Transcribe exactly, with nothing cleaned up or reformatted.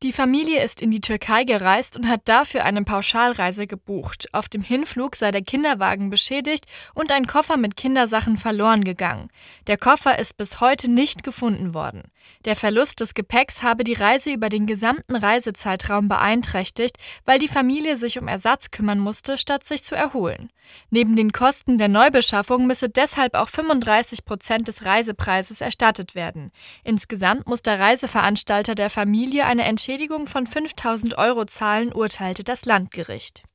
Die Familie ist in die Türkei gereist und hat dafür eine Pauschalreise gebucht. Auf dem Hinflug sei der Kinderwagen beschädigt und ein Koffer mit Kindersachen verloren gegangen. Der Koffer ist bis heute nicht gefunden worden. Der Verlust des Gepäcks habe die Reise über den gesamten Reisezeitraum beeinträchtigt, weil die Familie sich um Ersatz kümmern musste, statt sich zu erholen. Neben den Kosten der Neubeschaffung müsse deshalb auch fünfunddreißig Prozent des Reisepreises erstattet werden. Insgesamt muss der Reiseveranstalter der Familie eine Entschädigung von fünftausend Euro zahlen, urteilte das Landgericht.